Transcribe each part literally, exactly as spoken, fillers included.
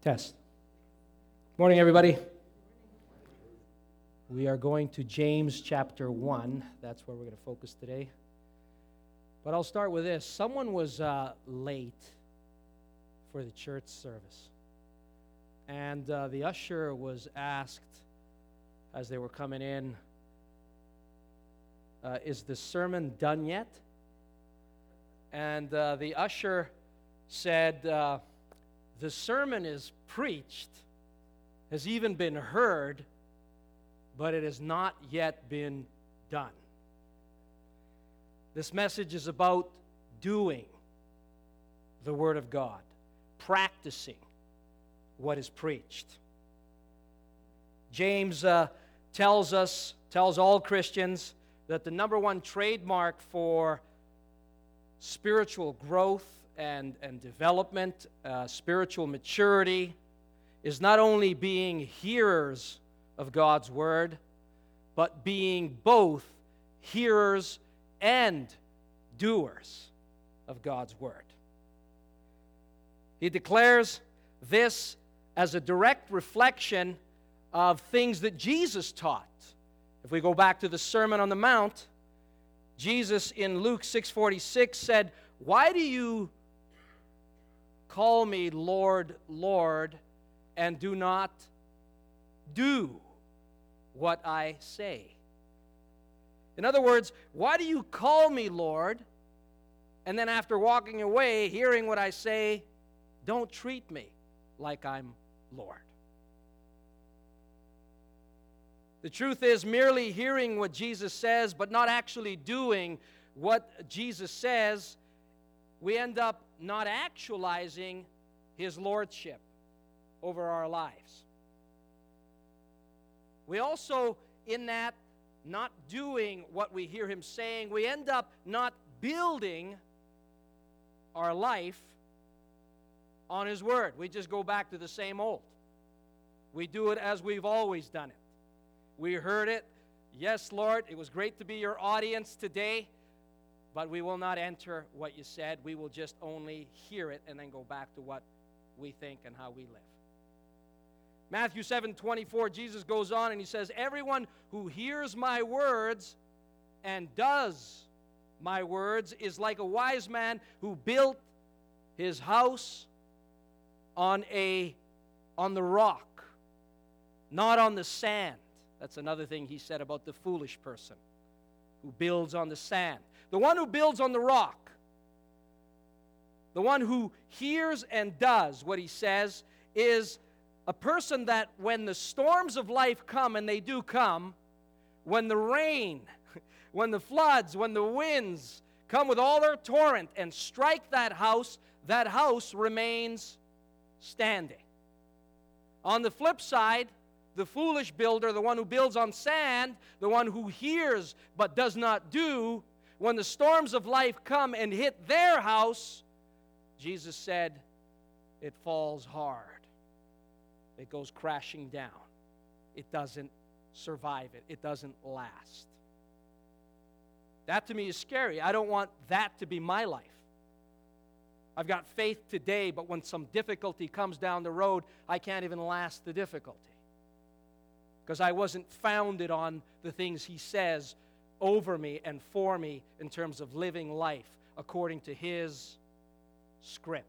Test. Morning, everybody. We are going to James chapter one. That's where we're going to focus today. But I'll start with this. Someone was uh, late for the church service. And uh, the usher was asked as they were coming in, uh, is the sermon done yet? And uh, the usher said, uh, the sermon is preached, has even been heard, but it has not yet been done. This message is about doing the Word of God, practicing what is preached. James uh, tells us, tells all Christians, that the number one trademark for spiritual growth and, and development, uh, spiritual maturity, is not only being hearers of God's Word, but being both hearers and doers of God's Word. He declares this as a direct reflection of things that Jesus taught. If we go back to the Sermon on the Mount, Jesus in Luke six forty-six said, "Why do you call me Lord, Lord, and do not do what I say?" In other words, why do you call me Lord, and then after walking away, hearing what I say, don't treat me like I'm Lord? The truth is, merely hearing what Jesus says, but not actually doing what Jesus says, we end up not actualizing His lordship over our lives. We also, in that not doing what we hear Him saying, we end up not building our life on His Word. We just go back to the same old. We do it as we've always done it. We heard it. Yes, Lord, it was great to be your audience today, but we will not enter what you said. We will just only hear it and then go back to what we think and how we live. Matthew seven twenty-four, Jesus goes on and He says, "Everyone who hears my words and does my words is like a wise man who built his house on a on the rock, not on the sand." That's another thing He said about the foolish person who builds on the sand. The one who builds on the rock, the one who hears and does what He says, is a person that when the storms of life come, and they do come, when the rain, when the floods, when the winds come with all their torrent and strike that house, that house remains standing. On the flip side, the foolish builder, the one who builds on sand, the one who hears but does not do, when the storms of life come and hit their house, Jesus said, it falls hard. It goes crashing down. It doesn't survive it. It doesn't last. That to me is scary. I don't want that to be my life. I've got faith today, but when some difficulty comes down the road, I can't even last the difficulty, because I wasn't founded on the things He says over me and for me in terms of living life according to His script.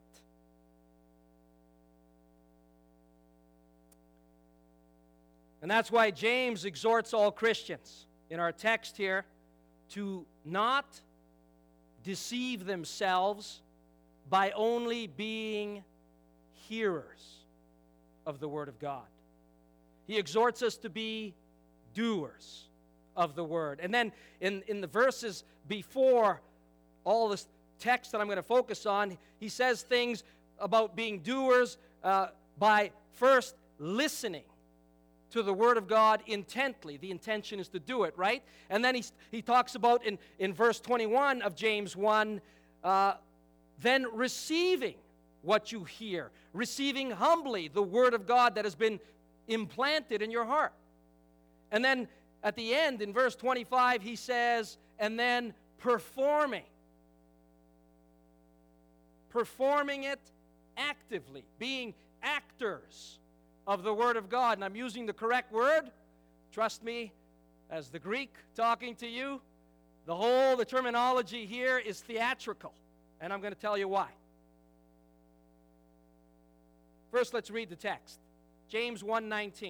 And that's why James exhorts all Christians in our text here to not deceive themselves by only being hearers of the Word of God. He exhorts us to be doers of the Word. And then in, in the verses before all this text that I'm going to focus on, he says things about being doers uh, by first listening to the Word of God intently. The intention is to do it, right? And then he, he talks about in, in verse twenty-one of James one, uh, then receiving what you hear, receiving humbly the Word of God that has been implanted in your heart. And then at the end, in verse twenty-five, he says, and then performing. Performing it actively, being actors of the Word of God. And I'm using the correct word. Trust me, as the Greek talking to you, the whole, the terminology here is theatrical. And I'm going to tell you why. First, let's read the text. James one nineteen.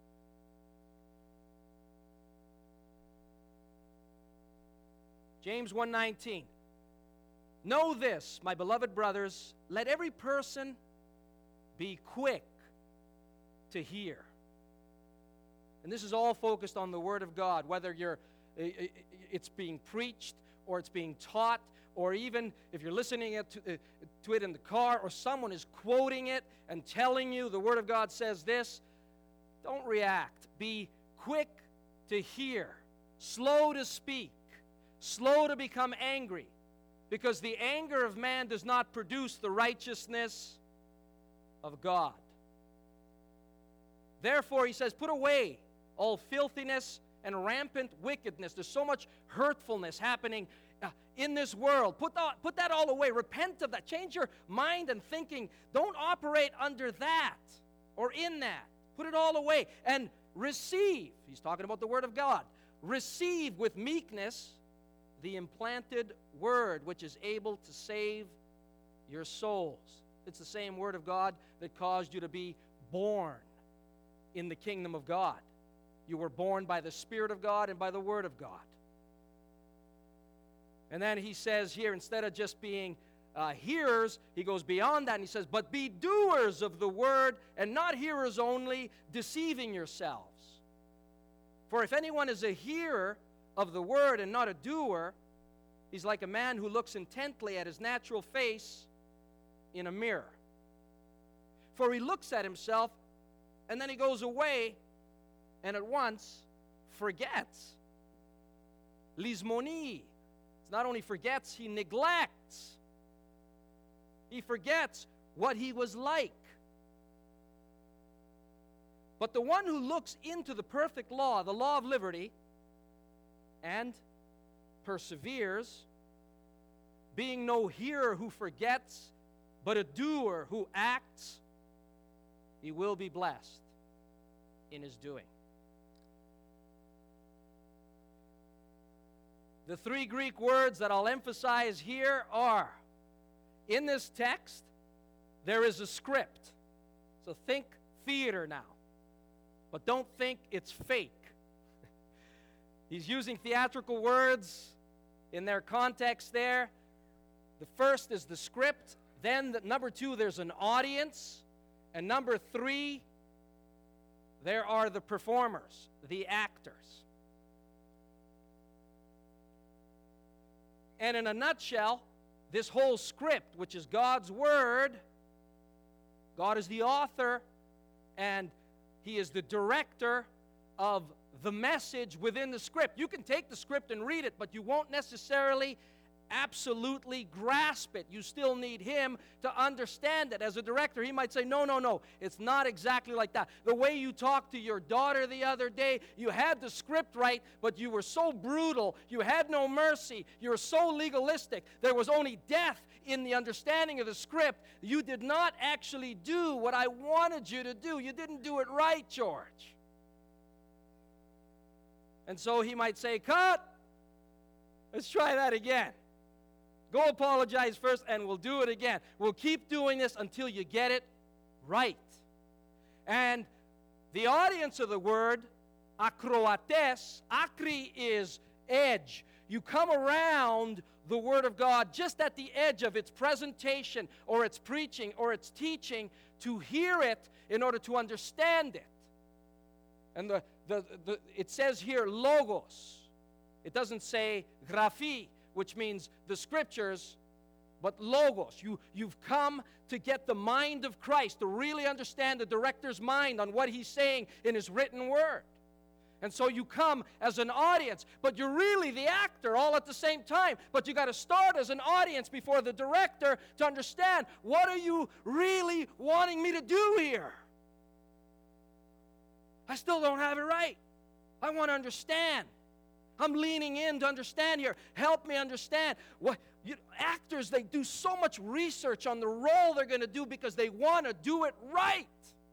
James one nineteen. Know this, my beloved brothers, let every person be quick to hear. And this is all focused on the Word of God, whether you're it's being preached or it's being taught, or even if you're listening to, to it in the car, or someone is quoting it and telling you the Word of God says this, don't react. Be quick to hear, slow to speak, slow to become angry, because the anger of man does not produce the righteousness of God. Therefore, he says, put away all filthiness and rampant wickedness. There's so much hurtfulness happening uh, in this world. Put that, put that all away. Repent of that. Change your mind and thinking. Don't operate under that or in that. Put it all away and receive. He's talking about the Word of God. Receive with meekness the implanted Word, which is able to save your souls. It's the same Word of God that caused you to be born in the kingdom of God. You were born by the Spirit of God and by the Word of God. And then he says here, instead of just being uh, hearers, he goes beyond that and he says, but be doers of the Word and not hearers only, deceiving yourselves. For if anyone is a hearer of the Word and not a doer, he's like a man who looks intently at his natural face in a mirror. For he looks at himself and then he goes away and at once forgets. Lismoni. It's not only forgets, he neglects. He forgets what he was like. But the one who looks into the perfect law, the law of liberty, and perseveres, being no hearer who forgets, but a doer who acts, he will be blessed in his doing. The three Greek words that I'll emphasize here are, in this text, there is a script. So think theater now. But don't think it's fake. He's using theatrical words in their context there. The first is the script. Then, the, number two, there's an audience. And number three, there are the performers, the actors. And in a nutshell, this whole script, which is God's Word, God is the author, and He is the director of the message within the script. You can take the script and read it, but you won't necessarily absolutely grasp it. You still need Him to understand it. As a director, He might say, no, no, no, it's not exactly like that. The way you talked to your daughter the other day, you had the script right, but you were so brutal, you had no mercy, you were so legalistic, there was only death in the understanding of the script. You did not actually do what I wanted you to do. You didn't do it right, George. And so He might say, cut, let's try that again. Go apologize first, and we'll do it again. We'll keep doing this until you get it right. And the audience of the word, akroates, akri is edge. You come around the Word of God just at the edge of its presentation or its preaching or its teaching to hear it in order to understand it. And the, the, the it says here logos. It doesn't say graphi, which means the Scriptures, but logos. You, you've come to get the mind of Christ, to really understand the director's mind on what He's saying in His written Word. And so you come as an audience, but you're really the actor all at the same time. But you got to start as an audience before the director to understand, what are you really wanting me to do here? I still don't have it right. I want to understand. I'm leaning in to understand here. Help me understand. What you, actors, they do so much research on the role they're going to do because they want to do it right.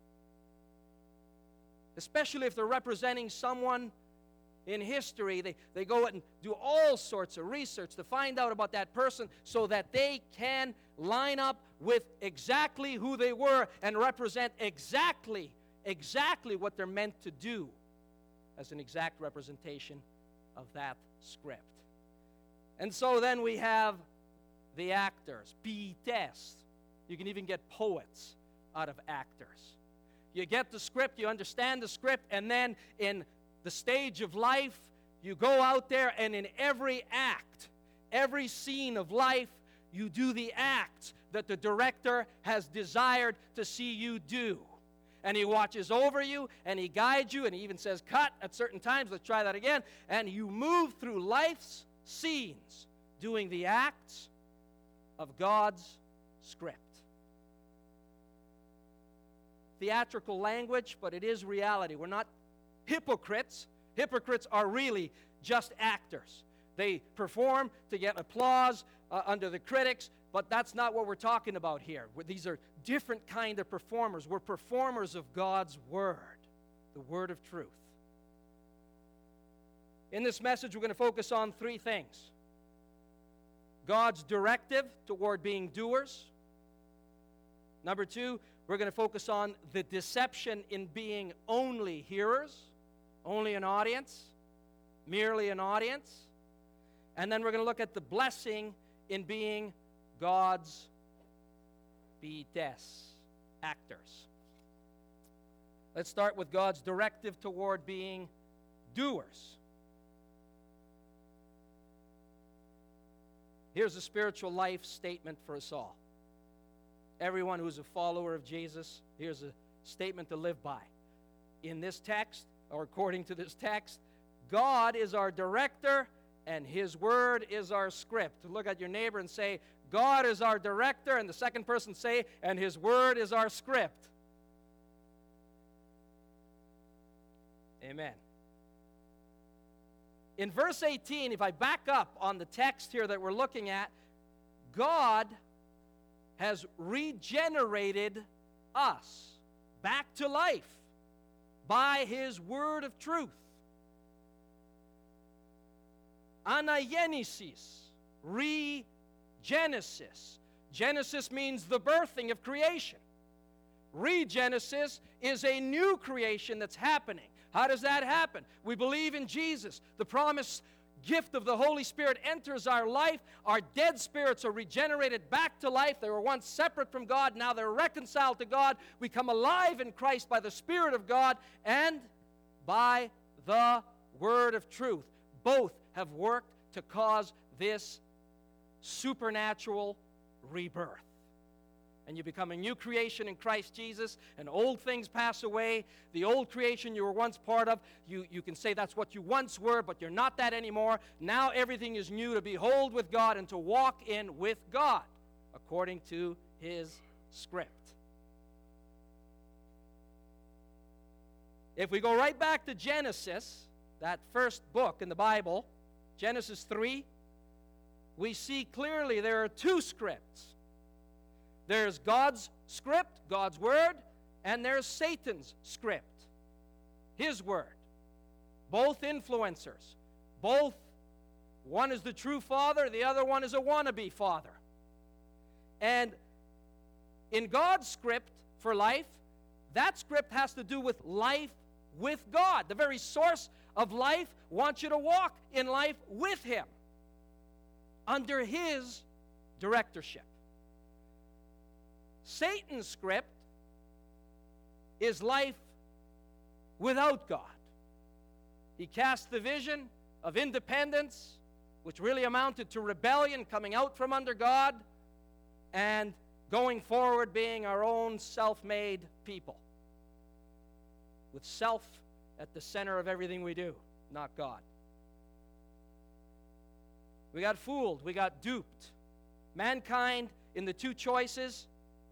Especially if they're representing someone in history, they, they go and do all sorts of research to find out about that person so that they can line up with exactly who they were and represent exactly, exactly what they're meant to do as an exact representation of that script. And so then we have the actors, ποιητές. You can even get poets out of actors. You get the script, you understand the script, and then in the stage of life, you go out there and in every act, every scene of life, you do the acts that the director has desired to see you do. And he watches over you, and he guides you, and he even says, cut at certain times. Let's try that again. And you move through life's scenes, doing the acts of God's script. Theatrical language, but it is reality. We're not hypocrites. Hypocrites are really just actors. They perform to get applause uh, under the critics, but that's not what we're talking about here. These are different kind of performers. We're performers of God's Word, the Word of truth. In this message, we're going to focus on three things. God's directive toward being doers. Number two, we're going to focus on the deception in being only hearers, only an audience, merely an audience. And then we're going to look at the blessing in being God's ποιητές, actors. Let's start with God's directive toward being doers. Here's a spiritual life statement for us all. Everyone who's a follower of Jesus, here's a statement to live by. In this text, or according to this text, God is our director and His Word is our script. Look at your neighbor and say, God is our director, and the second person say, and His Word is our script. Amen. In verse eighteen, if I back up on the text here that we're looking at, God has regenerated us back to life by His Word of truth. Anagenesis, regenesis. Genesis means the birthing of creation. Regenesis is a new creation that's happening. How does that happen? We believe in Jesus. The promised gift of the Holy Spirit enters our life. Our dead spirits are regenerated back to life. They were once separate from God. Now they're reconciled to God. We come alive in Christ by the Spirit of God and by the Word of truth. Both have worked to cause this supernatural rebirth. And you become a new creation in Christ Jesus, and old things pass away. The old creation you were once part of, you, you can say that's what you once were, but you're not that anymore. Now everything is new, to behold with God and to walk in with God, according to His script. If we go right back to Genesis, that first book in the Bible, Genesis three, we see clearly there are two scripts. There's God's script, God's Word, and there's Satan's script, his word. Both influencers. Both, one is the true father, the other one is a wannabe father. And in God's script for life, that script has to do with life with God. The very source of life wants you to walk in life with Him, under His directorship. Satan's script is life without God. He cast the vision of independence, which really amounted to rebellion, coming out from under God, and going forward being our own self-made people, with self at the center of everything we do, not God. We got fooled. We got duped. Mankind, in the two choices,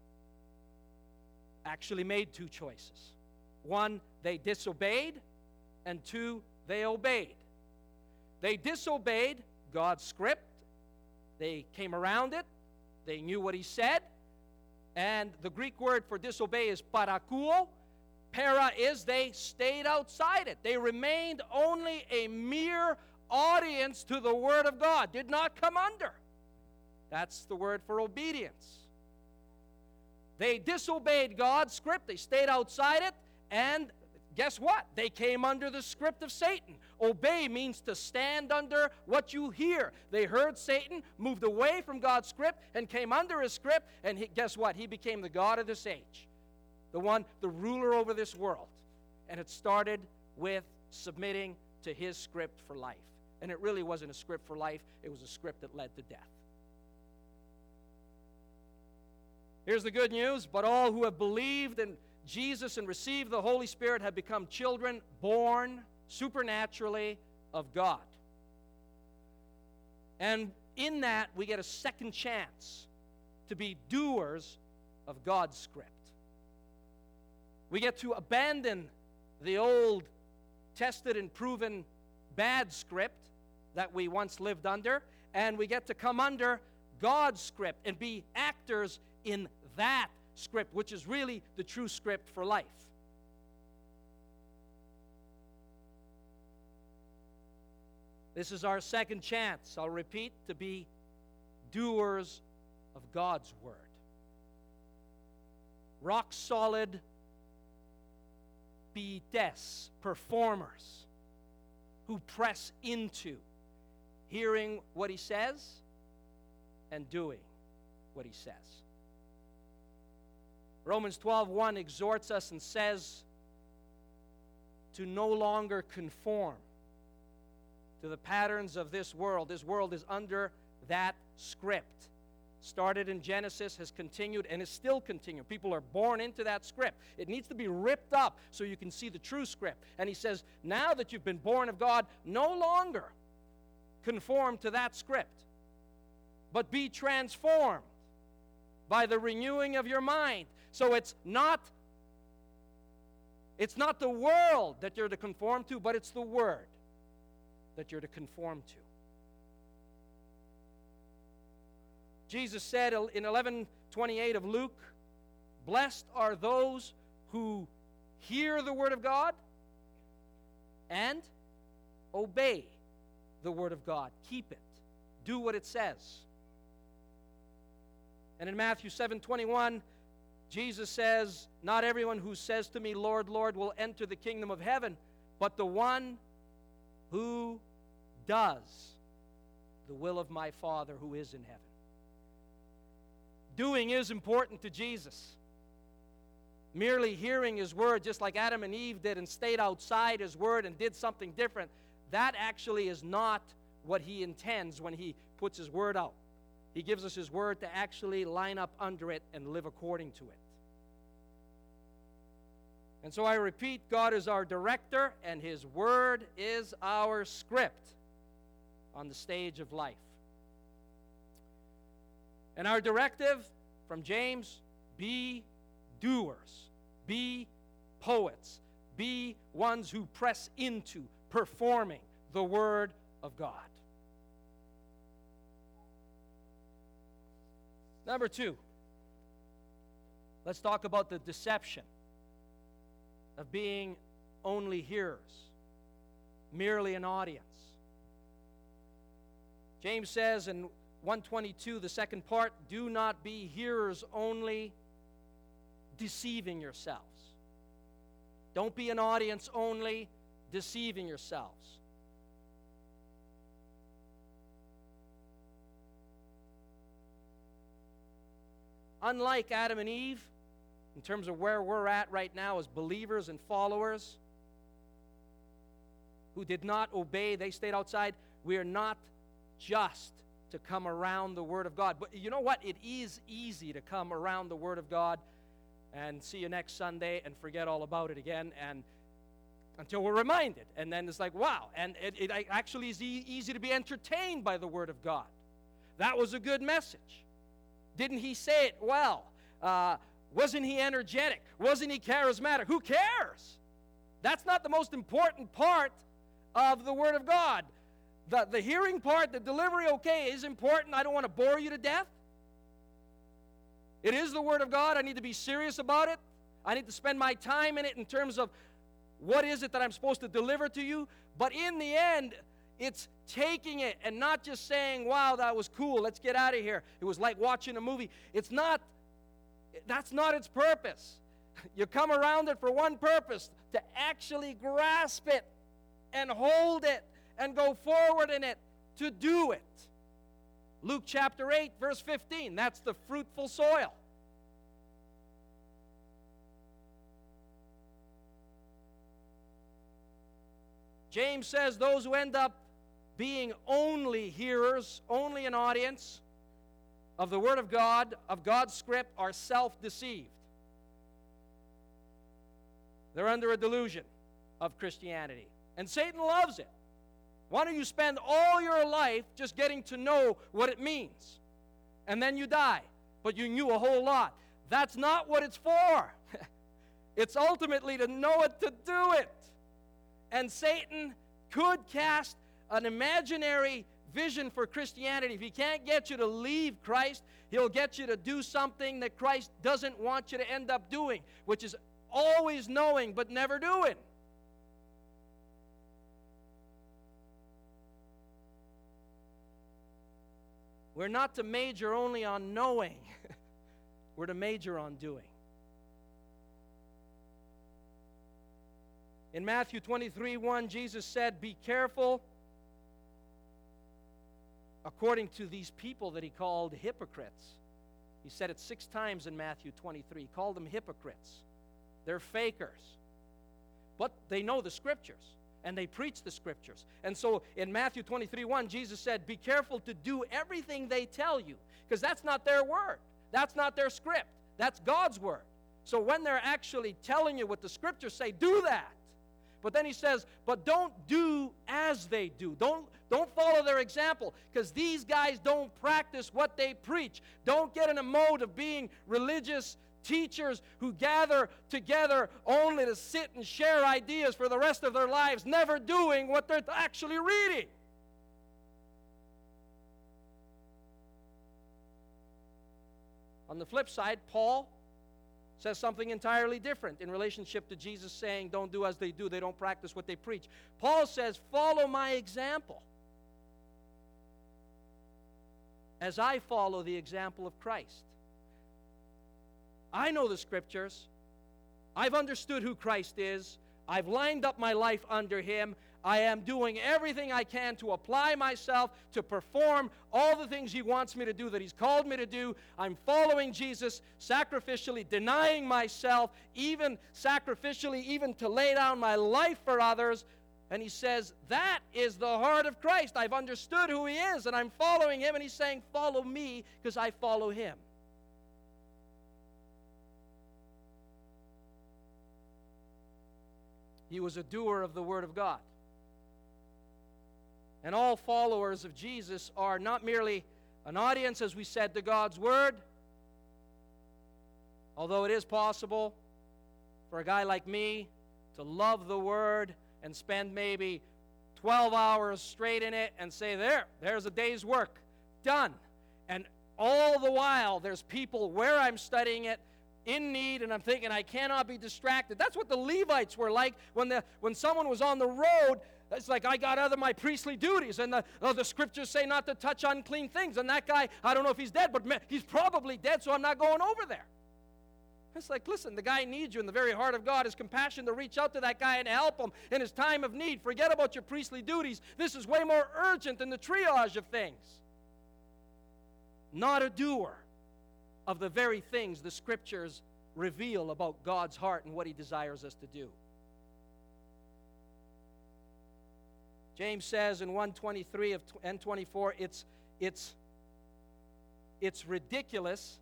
actually made two choices. One, they disobeyed, and two, they obeyed. They disobeyed God's script. They came around it. They knew what he said. And the Greek word for disobey is parakuo. Para is they stayed outside it. They remained only a mere audience to the word of God, did not come under. That's the word for obedience. They disobeyed God's script. They stayed outside it. And guess what? They came under the script of Satan. Obey means to stand under what you hear. They heard Satan, moved away from God's script, and came under his script. And he, guess what? He became the God of this age. The one, the ruler over this world. And it started with submitting to his script for life. And it really wasn't a script for life. It was a script that led to death. Here's the good news. But all who have believed in Jesus and received the Holy Spirit have become children born supernaturally of God. And in that, we get a second chance to be doers of God's script. We get to abandon the old, tested and proven bad script that we once lived under, and we get to come under God's script and be actors in that script, which is really the true script for life. This is our second chance, I'll repeat, to be doers of God's word. Rock solid bites, performers who press into hearing what he says and doing what he says. Romans twelve one exhorts us and says to no longer conform to the patterns of this world. This world is under that script. Started in Genesis, has continued, and is still continuing. People are born into that script. It needs to be ripped up so you can see the true script. And he says, now that you've been born of God, no longer conform to that script, but be transformed by the renewing of your mind. So it's not, it's not the world that you're to conform to, but it's the word that you're to conform to. Jesus said in eleven twenty-eight of Luke, blessed are those who hear the word of God and obey the word of God. Keep it. Do what it says. And in Matthew seven twenty-one, Jesus says, not everyone who says to me, Lord, Lord, will enter the kingdom of heaven, but the one who does the will of my Father who is in heaven. Doing is important to Jesus. Merely hearing his word, just like Adam and Eve did and stayed outside his word and did something different, that actually is not what he intends when he puts his word out. He gives us his word to actually line up under it and live according to it. And so I repeat, God is our director and his word is our script on the stage of life. And our directive from James, be doers, be poets, be ones who press into performing the word of God. Number two, let's talk about the deception of being only hearers, merely an audience. James says in one twenty-two, the second part, do not be hearers only, deceiving yourselves. Don't be an audience only, deceiving yourselves. Unlike Adam and Eve, in terms of where we're at right now as believers and followers who did not obey, they stayed outside, we are not just to come around the Word of God. But you know what? It is easy to come around the Word of God and see you next Sunday and forget all about it again and until we're reminded. And then it's like, wow. And it, it actually is e- easy to be entertained by the Word of God. That was a good message. Didn't he say it well? Uh, wasn't he energetic? Wasn't he charismatic? Who cares? That's not the most important part of the Word of God. the, the hearing part, the delivery, okay, is important. I don't want to bore you to death. It is the Word of God. I need to be serious about it. I need to spend my time in it in terms of what is it that I'm supposed to deliver to you. But in the end, it's taking it and not just saying, wow, that was cool, let's get out of here. It was like watching a movie. It's not, that's not its purpose. You come around it for one purpose, to actually grasp it and hold it and go forward in it, to do it. Luke chapter eight, verse fifteen, that's the fruitful soil. James says those who end up being only hearers, only an audience of the Word of God, of God's script, are self-deceived. They're under a delusion of Christianity. And Satan loves it. Why don't you spend all your life just getting to know what it means? And then you die, but you knew a whole lot. That's not what it's for. It's ultimately to know it, to do it. And Satan could cast an imaginary vision for Christianity. If he can't get you to leave Christ, he'll get you to do something that Christ doesn't want you to end up doing, which is always knowing but never doing. We're not to major only on knowing. We're to major on doing. In Matthew twenty-three, one, Jesus said, be careful, according to these people that he called hypocrites. He said it six times in Matthew twenty-three. He called them hypocrites. They're fakers. But they know the Scriptures, and they preach the Scriptures. And so in Matthew twenty-three, one, Jesus said, be careful to do everything they tell you, because that's not their word. That's not their script. That's God's word. So when they're actually telling you what the Scriptures say, do that. But then he says, but don't do as they do. Don't, don't follow their example, because these guys don't practice what they preach. Don't get in a mode of being religious teachers who gather together only to sit and share ideas for the rest of their lives, never doing what they're actually reading. On the flip side, Paul says something entirely different in relationship to Jesus saying, don't do as they do, they don't practice what they preach. Paul says, follow my example as I follow the example of Christ. I know the Scriptures. I've understood who Christ is. I've lined up my life under Him. I am doing everything I can to apply myself, to perform all the things He wants me to do, that He's called me to do. I'm following Jesus sacrificially, denying myself, even sacrificially, even to lay down my life for others. And he says, that is the heart of Christ. I've understood who He is, and I'm following Him. And he's saying, follow me, because I follow Him. He was a doer of the Word of God. And all followers of Jesus are not merely an audience, as we said, to God's Word, although it is possible for a guy like me to love the Word and spend maybe twelve hours straight in it and say, there, there's a day's work, done. And all the while, there's people where I'm studying it in need, and I'm thinking, I cannot be distracted. That's what the Levites were like when, the, when someone was on the road. It's like, I got other my priestly duties, and the, oh, the Scriptures say not to touch unclean things. And that guy, I don't know if he's dead, but he's probably dead, so I'm not going over there. It's like, listen, the guy needs you in the very heart of God. His compassion to reach out to that guy and help him in his time of need. Forget about your priestly duties. This is way more urgent than the triage of things. Not a doer of the very things the Scriptures reveal about God's heart and what He desires us to do. James says in one twenty-three and twenty-four, it's, it's, it's ridiculous,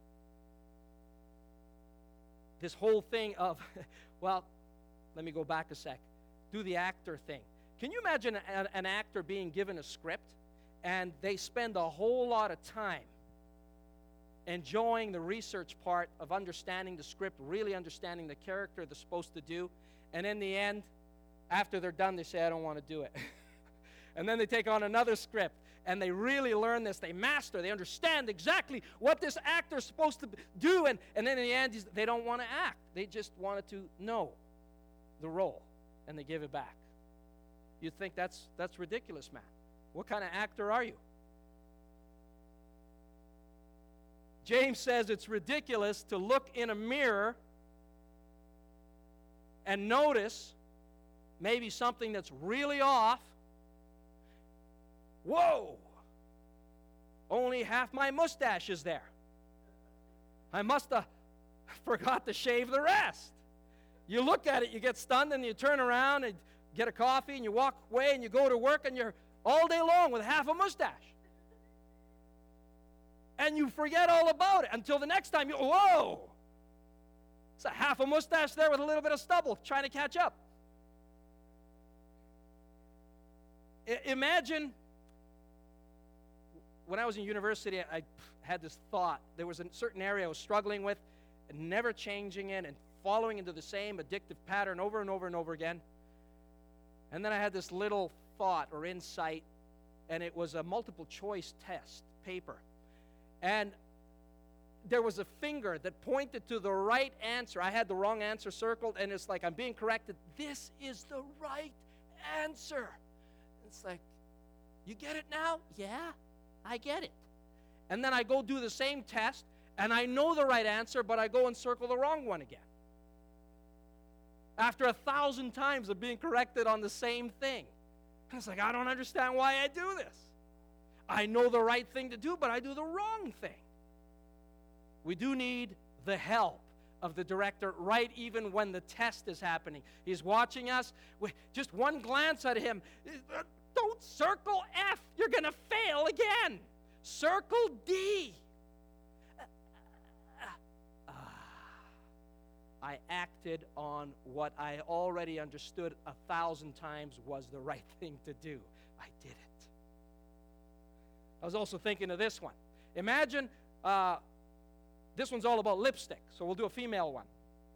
this whole thing of, well, let me go back a sec. Do the actor thing. Can you imagine an, an actor being given a script and they spend a whole lot of time enjoying the research part of understanding the script, really understanding the character they're supposed to do, and in the end, after they're done, they say, I don't want to do it. And then they take on another script, and they really learn this. They master. They understand exactly what this actor's supposed to do. And, and then in the end, they don't want to act. They just wanted to know the role, and they give it back. You think that's that's ridiculous, man. What kind of actor are you? James says it's ridiculous to look in a mirror and notice maybe something that's really off. Whoa! Only half my mustache is there. I must have forgot to shave the rest. You look at it, you get stunned, and you turn around and get a coffee, and you walk away, and you go to work, and you're all day long with half a mustache. And you forget all about it until the next time you, whoa! It's a half a mustache there with a little bit of stubble trying to catch up. I- imagine when I was in university, I had this thought. There was a certain area I was struggling with, and never changing it and following into the same addictive pattern over and over and over again. And then I had this little thought or insight, and it was a multiple choice test paper. And there was a finger that pointed to the right answer. I had the wrong answer circled, and it's like I'm being corrected. This is the right answer. It's like, you get it now? Yeah, I get it. And then I go do the same test, and I know the right answer, but I go and circle the wrong one again. After a thousand times of being corrected on the same thing. And it's like, I don't understand why I do this. I know the right thing to do, but I do the wrong thing. We do need the help of the director right even when the test is happening. He's watching us. Just one glance at him. Don't circle F. You're going to fail again. Circle D. I acted on what I already understood a thousand times was the right thing to do. I did it. I was also thinking of this one. Imagine, uh, this one's all about lipstick, so we'll do a female one.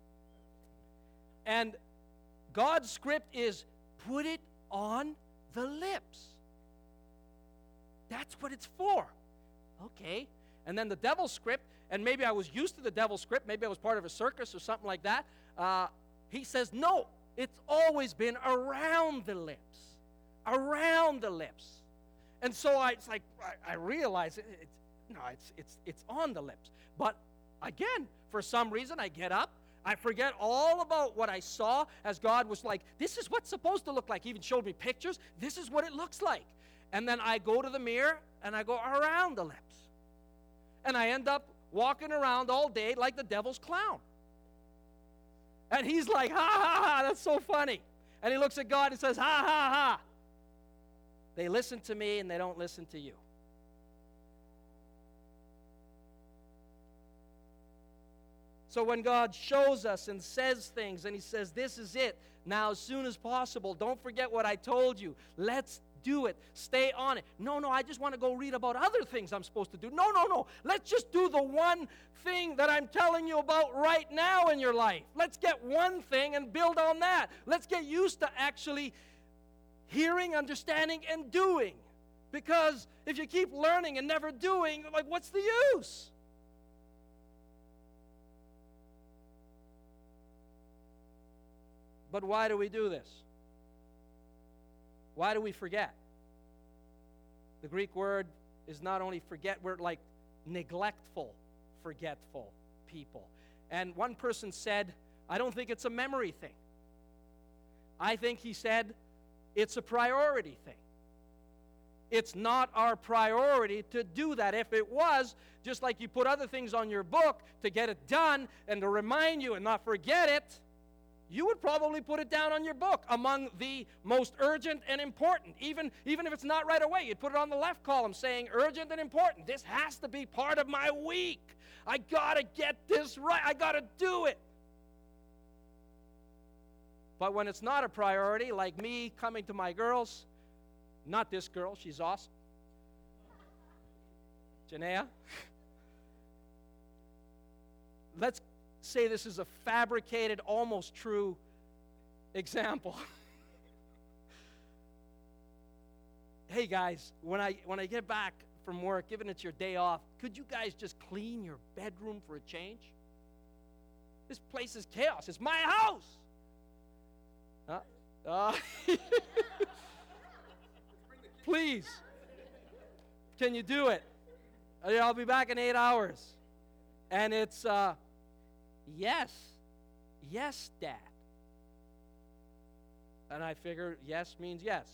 And God's script is put it on the lips. That's what it's for. Okay. And then the devil's script, and maybe I was used to the devil's script, maybe I was part of a circus or something like that. Uh, he says, no, it's always been around the lips. Around the lips. And so I, it's like, I, I realize it, it's, no, it's, it's, it's on the lips. But again, for some reason, I get up, I forget all about what I saw as God was like, this is what's supposed to look like. He even showed me pictures. This is what it looks like. And then I go to the mirror, and I go around the lips. And I end up walking around all day like the devil's clown. And he's like, ha, ha, ha, that's so funny. And he looks at God and says, ha, ha, ha. They listen to me and they don't listen to you. So when God shows us and says things and he says, this is it, now as soon as possible, don't forget what I told you. Let's do it. Stay on it. No, no, I just want to go read about other things I'm supposed to do. No, no, no. Let's just do the one thing that I'm telling you about right now in your life. Let's get one thing and build on that. Let's get used to actually hearing, understanding, and doing. Because if you keep learning and never doing, like, what's the use? But why do we do this? Why do we forget? The Greek word is not only forget, we're like neglectful, forgetful people. And one person said, I don't think it's a memory thing. I think he said, it's a priority thing. It's not our priority to do that. If it was, just like you put other things on your book to get it done and to remind you and not forget it, you would probably put it down on your book among the most urgent and important. Even, even if it's not right away, you'd put it on the left column saying urgent and important. This has to be part of my week. I got to get this right. I got to do it. But when it's not a priority, like me coming to my girls, not this girl, she's awesome, Janaea. Let's say this is a fabricated, almost true example. hey guys, when I when I get back from work, given it's your day off, could you guys just clean your bedroom for a change? This place is chaos. It's my house. Huh? Uh, please, can you do it? I'll be back in eight hours. And it's, uh, yes, yes, Dad. And I figure yes means yes.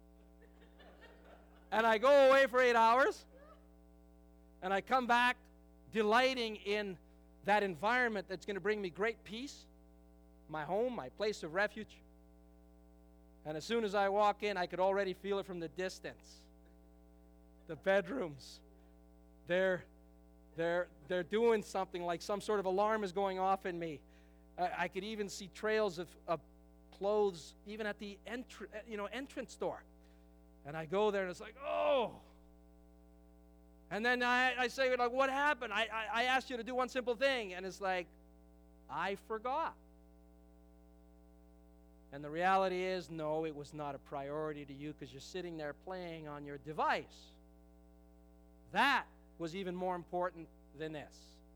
And I go away for eight hours, and I come back delighting in that environment that's going to bring me great peace, my home, my place of refuge. And as soon as I walk in, I could already feel it from the distance. The bedrooms, they're, they're, they're doing something, like some sort of alarm is going off in me. I, I could even see trails of, of clothes, even at the entr- you know, entrance door. And I go there, and it's like, oh. And then I, I say, like, what happened? I, I, I asked you to do one simple thing. And it's like, I forgot. And the reality is, no, it was not a priority to you because you're sitting there playing on your device. That was even more important than this.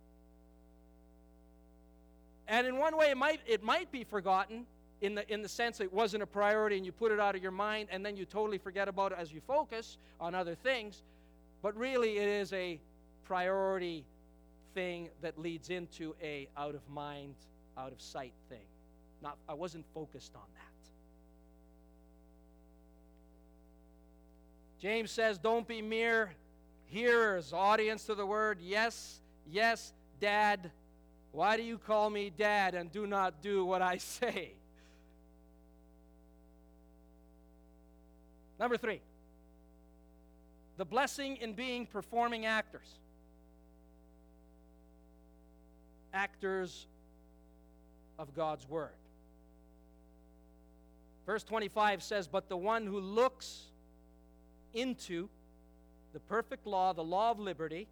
And in one way, it might, it might be forgotten in the, in the sense it wasn't a priority and you put it out of your mind and then you totally forget about it as you focus on other things. But really, it is a priority thing that leads into a out of mind, out of sight thing. Not, I wasn't focused on that. James says, don't be mere hearers, audience to the word. Yes, yes, Dad. Why do you call me Dad and do not do what I say? Number three, the blessing in being performing actors. Actors of God's word. Verse twenty-five says, but the one who looks into the perfect law, the law of liberty.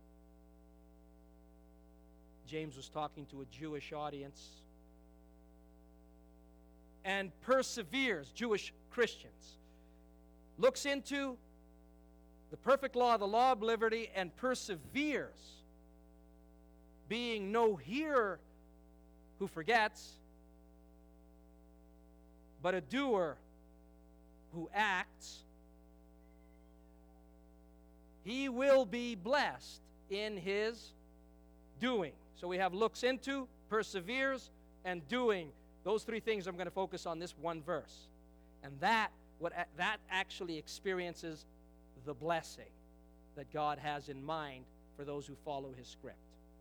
James was talking to a Jewish audience. And perseveres, Jewish Christians. Looks into the perfect law, the law of liberty, and perseveres, being no hearer who forgets, but a doer who acts. He will be blessed in his doing. So we have looks into, perseveres, and doing. Those three things I'm going to focus on this one verse. And that what that actually experiences the blessing that God has in mind for those who follow his script.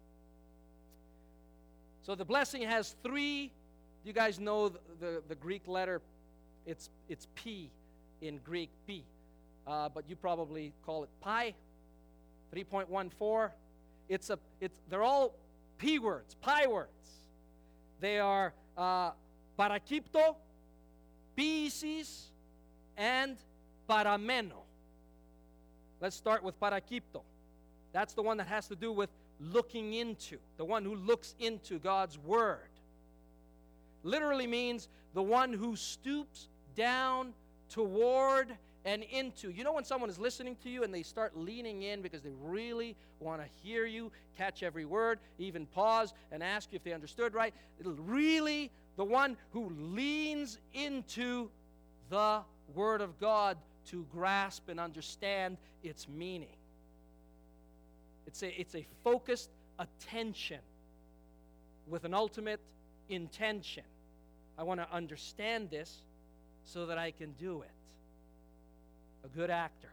So the blessing has three. You guys know the, the, the Greek letter. It's it's P in Greek, P. Uh, but you probably call it pi. three point one four. It's a it's they're all P words, pi words. They are uh, parakipto, pieces, and parameno. Let's start with parakipto. That's the one that has to do with looking into, the one who looks into God's word. Literally means the one who stoops down toward and into. You know when someone is listening to you and they start leaning in because they really want to hear you, catch every word, even pause and ask you if they understood right? It'll really the one who leans into the Word of God to grasp and understand its meaning. It's a, it's a focused attention with an ultimate intention. I want to understand this so that I can do it. A good actor.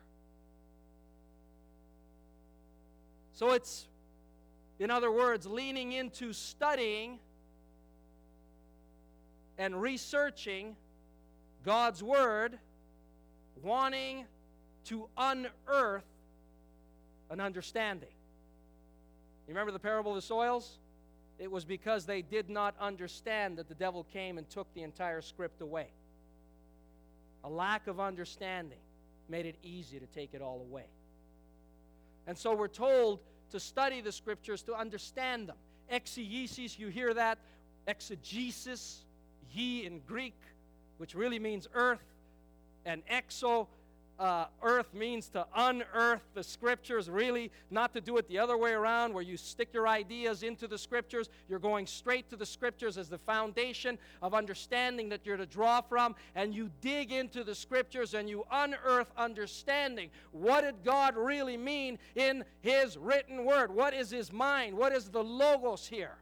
So it's, in other words, leaning into studying and researching God's Word, wanting to unearth an understanding. You remember the parable of the soils? It was because they did not understand that the devil came and took the entire script away. A lack of understanding made it easy to take it all away. And so we're told to study the scriptures to understand them. Exegesis, you hear that? Exegesis, ye in Greek, which really means earth, and exo, uh, earth means to unearth the Scriptures, really not to do it the other way around where you stick your ideas into the Scriptures. You're going straight to the Scriptures as the foundation of understanding that you're to draw from, and you dig into the Scriptures and you unearth understanding. What did God really mean in His written Word? What is His mind? What is the Logos here?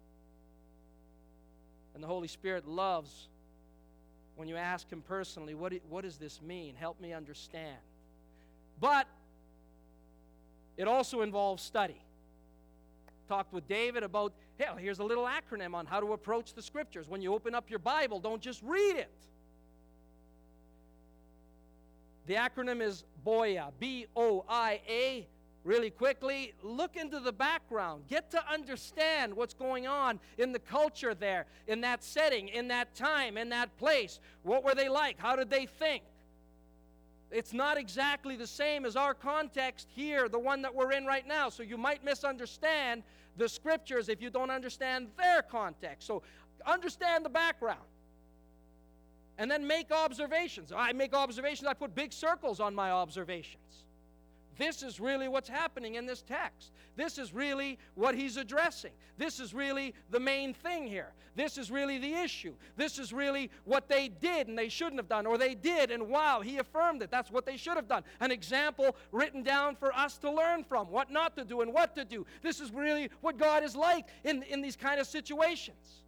And the Holy Spirit loves when you ask Him personally, what, what does this mean? Help me understand. But it also involves study. Talked with David about, hell, here's a little acronym on how to approach the Scriptures. When you open up your Bible, don't just read it. The acronym is BOIA, B O I A. Really quickly, look into the background. Get to understand what's going on in the culture there, in that setting, in that time, in that place. What were they like? How did they think? It's not exactly the same as our context here, the one that we're in right now. So you might misunderstand the Scriptures if you don't understand their context. So understand the background. And then make observations. I make observations. I put big circles on my observations. This is really what's happening in this text. This is really what he's addressing. This is really the main thing here. This is really the issue. This is really what they did and they shouldn't have done, or they did and wow, he affirmed it. That's what they should have done. An example written down for us to learn from, what not to do and what to do. This is really what God is like in, in these kind of situations.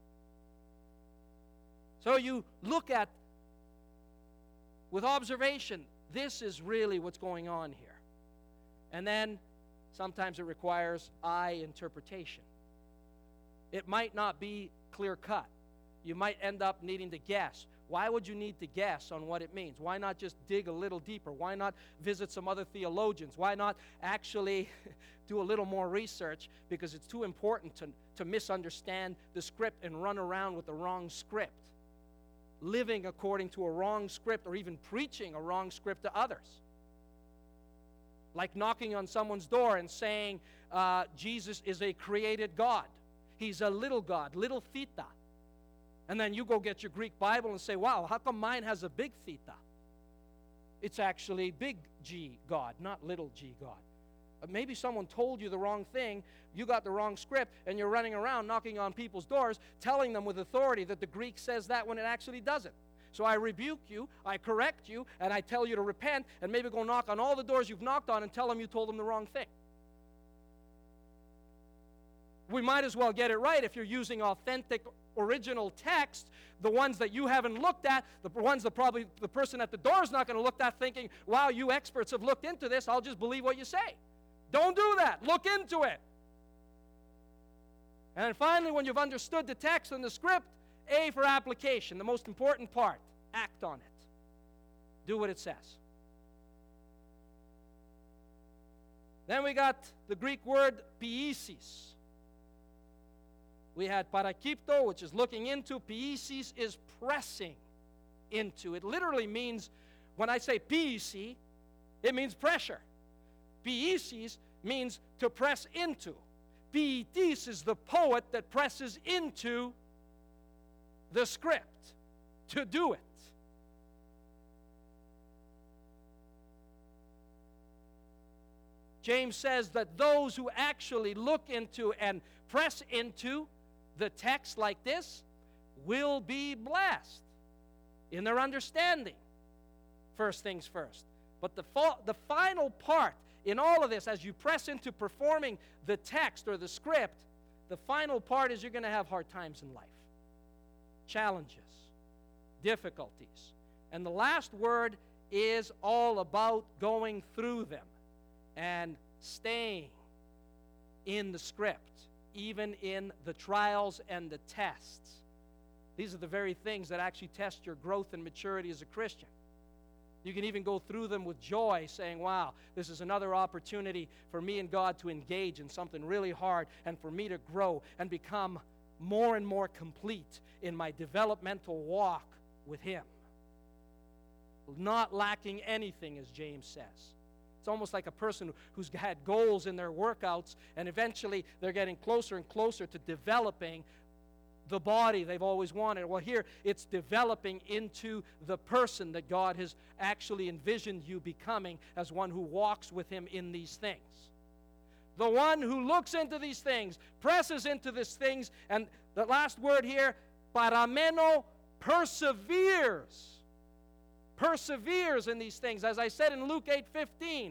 So you look at, with observation, this is really what's going on here. And then sometimes it requires eye interpretation. It might not be clear cut. You might end up needing to guess. Why would you need to guess on what it means? Why not just dig a little deeper? Why not visit some other theologians? Why not actually do a little more research? Because it's too important to, to misunderstand the script and run around with the wrong script, living according to a wrong script, or even preaching a wrong script to others. Like knocking on someone's door and saying, uh, Jesus is a created God. He's a little God, little theta. And then you go get your Greek Bible and say, wow, how come mine has a big theta? It's actually big G God, not little g God. But maybe someone told you the wrong thing, you got the wrong script, and you're running around knocking on people's doors, telling them with authority that the Greek says that when it actually doesn't. So I rebuke you, I correct you, and I tell you to repent, and maybe go knock on all the doors you've knocked on and tell them you told them the wrong thing. We might as well get it right if you're using authentic, original text, the ones that you haven't looked at, the ones that probably the person at the door is not going to look at thinking, wow, you experts have looked into this, I'll just believe what you say. Don't do that. Look into it. And then finally, when you've understood the text and the script, A for application, the most important part. Act on it. Do what it says. Then we got the Greek word piesis. We had parakipto, which is looking into. Piesis is pressing into. It literally means, when I say piesi, it means pressure. Piesis means to press into. Pietis is the poet that presses into the script to do it. James says that those who actually look into and press into the text like this will be blessed in their understanding. First things first. But the, fa- the final part in all of this, as you press into performing the text or the script, the final part is you're going to have hard times in life. Challenges, difficulties. And the last word is all about going through them and staying in the script, even in the trials and the tests. These are the very things that actually test your growth and maturity as a Christian. You can even go through them with joy, saying, wow, this is another opportunity for me and God to engage in something really hard and for me to grow and become more and more complete in my developmental walk with Him. Not lacking anything, as James says. It's almost like a person who's had goals in their workouts, and eventually they're getting closer and closer to developing the body they've always wanted. Well, here it's developing into the person that God has actually envisioned you becoming as one who walks with Him in these things. The one who looks into these things, presses into these things, and the last word here, parameno, perseveres. Perseveres in these things. As I said in Luke eight fifteen,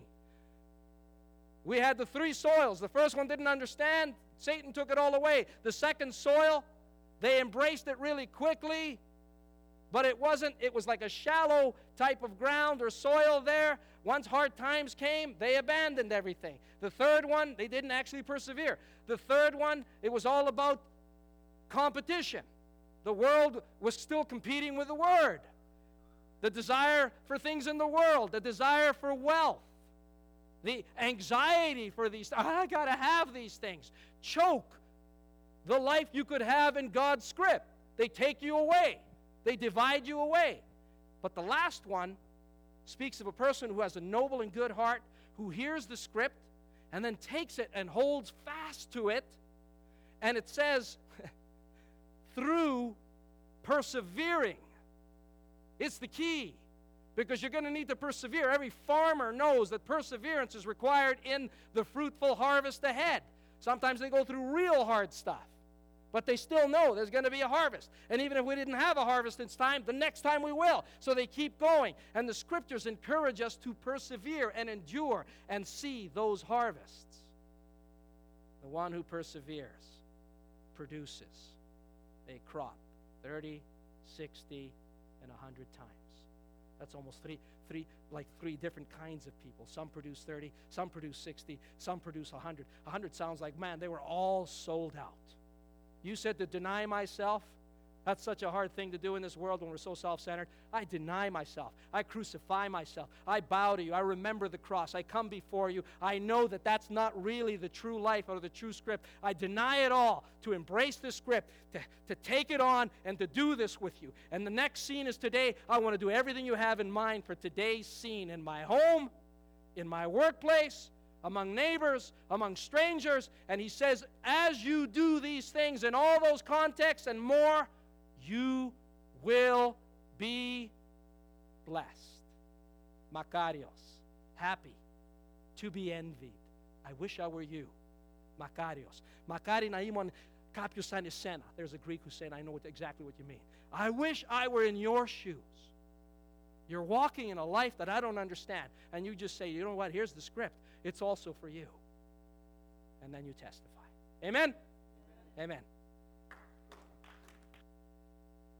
we had the three soils. The first one didn't understand. Satan took it all away. The second soil, they embraced it really quickly, but it wasn't, it was like a shallow type of ground or soil there. Once hard times came, they abandoned everything. The third one, they didn't actually persevere. The third one, it was all about competition. The world was still competing with the Word. The desire for things in the world, the desire for wealth, the anxiety for these, I got to have these things, choke the life you could have in God's script. They take you away. They divide you away. But the last one speaks of a person who has a noble and good heart, who hears the script and then takes it and holds fast to it. And it says, through persevering. It's the key, because you're going to need to persevere. Every farmer knows that perseverance is required in the fruitful harvest ahead. Sometimes they go through real hard stuff, but they still know there's going to be a harvest. And even if we didn't have a harvest this time, the next time we will. So they keep going. And the Scriptures encourage us to persevere and endure and see those harvests. The one who perseveres produces a crop, thirty, sixty, and a hundred times. That's almost three, three, like three different kinds of people. Some produce thirty, some produce sixty, some produce a hundred. A hundred sounds like, man, they were all sold out. You said to deny myself. That's such a hard thing to do in this world when we're so self-centered. I deny myself. I crucify myself. I bow to you. I remember the cross. I come before you. I know that that's not really the true life or the true script. I deny it all to embrace the script, to, to take it on and to do this with you. And the next scene is today. I want to do everything you have in mind for today's scene in my home, in my workplace, among neighbors, among strangers. And he says, as you do these things in all those contexts and more, you will be blessed. Makarios, happy, to be envied. I wish I were you. Makarios. Makari na imon kapyo san esena. There's a Greek who's saying, I know what, exactly what you mean. I wish I were in your shoes. You're walking in a life that I don't understand. And you just say, you know what, here's the script. It's also for you. And then you testify. Amen? Amen. Amen.